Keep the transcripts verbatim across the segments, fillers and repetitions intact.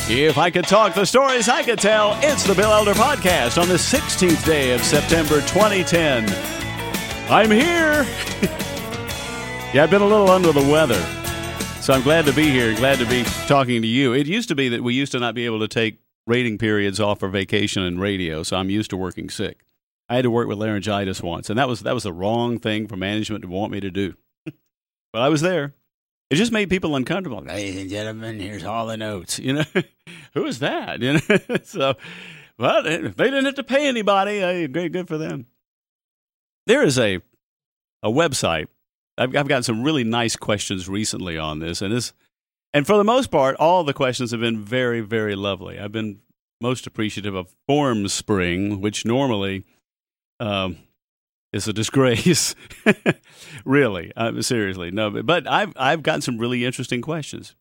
If I could talk the stories I could tell, it's the Bill Elder Podcast on the sixteenth day of September twenty ten. I'm here. Yeah, I've been a little under the weather, so I'm glad to be here, glad to be talking to you. It used to be that we used to not be able to take rating periods off for vacation and radio, so I'm used to working sick. I had to work with laryngitis once, and that was that was the wrong thing for management to want me to do. But I was there. It just made people uncomfortable. Ladies and gentlemen, here's Hall and Oates. You know, who is that? You know, so, well, they didn't have to pay anybody. Hey, great, good for them. There is a a website. I've, I've gotten some really nice questions recently on this, and this, and for the most part, all the questions have been very, very lovely. I've been most appreciative of FormSpring, which normally um, is a disgrace. Really, uh, seriously, no. But I've I've gotten some really interesting questions.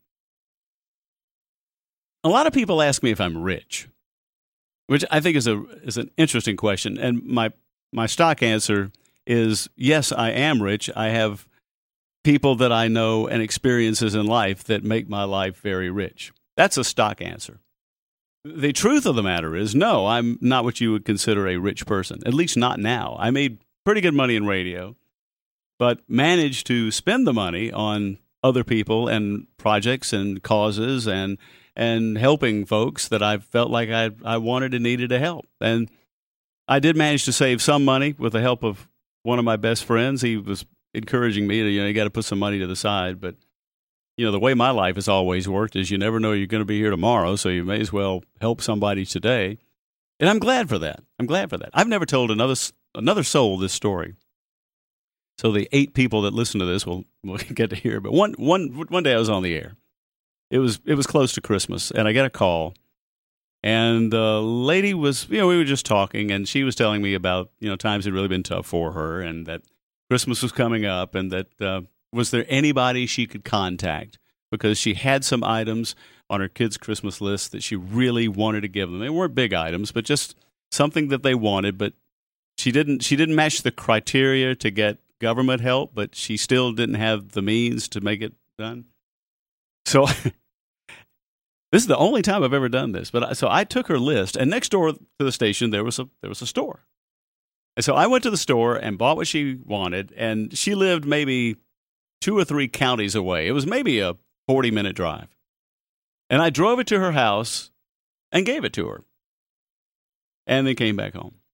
A lot of people ask me if I'm rich, which I think is a is an interesting question, and my my stock answer is yes, I am rich. I have people that I know and experiences in life that make my life very rich. That's a stock answer. The truth of the matter is, no, I'm not what you would consider a rich person, at least not now. I made pretty good money in radio, but managed to spend the money on other people and projects and causes and and helping folks that I felt like I I wanted and needed to help. And I did manage to save some money with the help of one of my best friends. He was encouraging me to, you know, you got to put some money to the side. But, you know, the way my life has always worked is you never know you're going to be here tomorrow, so you may as well help somebody today. And I'm glad for that. I'm glad for that. I've never told another another soul this story. So the eight people that listen to this will, will get to hear. But one one one day I was on the air. It was it was close to Christmas, and I got a call. And the lady was, you know, we were just talking, and she was telling me about, you know, times had really been tough for her, and that Christmas was coming up, and that uh, was there anybody she could contact, because she had some items on her kids' Christmas list that she really wanted to give them. They weren't big items, but just something that they wanted, but she didn't she didn't match the criteria to get government help, but she still didn't have the means to make it done. So this is the only time I've ever done this. But I, so I took her list, and next door to the station there was a there was a store. And so I went to the store and bought what she wanted, and she lived maybe two or three counties away. It was maybe a forty-minute drive. And I drove it to her house and gave it to her. And then came back home.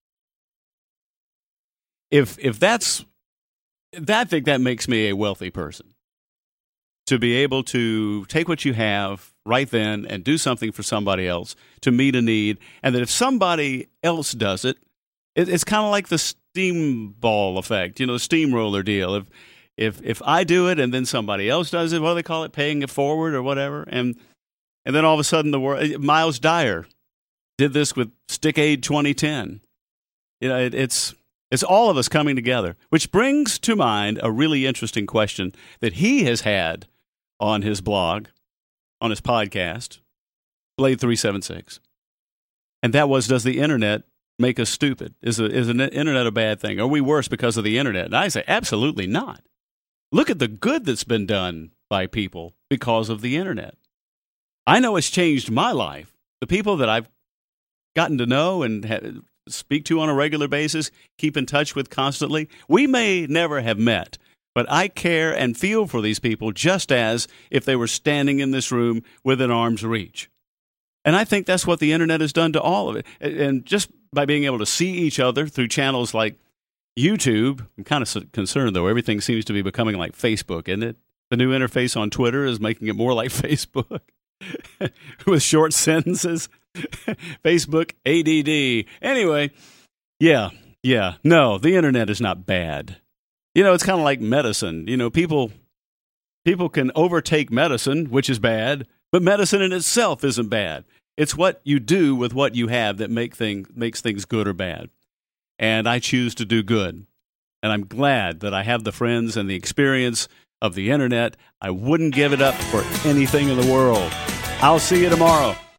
If if that's I think that makes me a wealthy person. To be able to take what you have right then and do something for somebody else to meet a need, and that if somebody else does it, it it's kind of like the steam ball effect, you know, the steamroller deal. If if if I do it and then somebody else does it, what do they call it, paying it forward or whatever, and and then all of a sudden the world. Miles Dyer did this with Stick Aid twenty ten. You know, it, it's. It's all of us coming together, which brings to mind a really interesting question that he has had on his blog, on his podcast, Blade three seventy-six. And that was, does the internet make us stupid? Is, a, is the internet a bad thing? Are we worse because of the internet? And I say, absolutely not. Look at the good that's been done by people because of the internet. I know it's changed my life. The people that I've gotten to know and ha- speak to on a regular basis, keep in touch with constantly. We may never have met, but I care and feel for these people just as if they were standing in this room within arm's reach. And I think that's what the internet has done to all of it. And just by being able to see each other through channels like YouTube, I'm kind of concerned, though. Everything seems to be becoming like Facebook, isn't it? The new interface on Twitter is making it more like Facebook with short sentences. Facebook A D D. Anyway, yeah, yeah. No, the internet is not bad. You know, it's kind of like medicine. You know, people people can overtake medicine, which is bad, but medicine in itself isn't bad. It's what you do with what you have that make thing, makes things good or bad. And I choose to do good. And I'm glad that I have the friends and the experience of the internet. I wouldn't give it up for anything in the world. I'll see you tomorrow.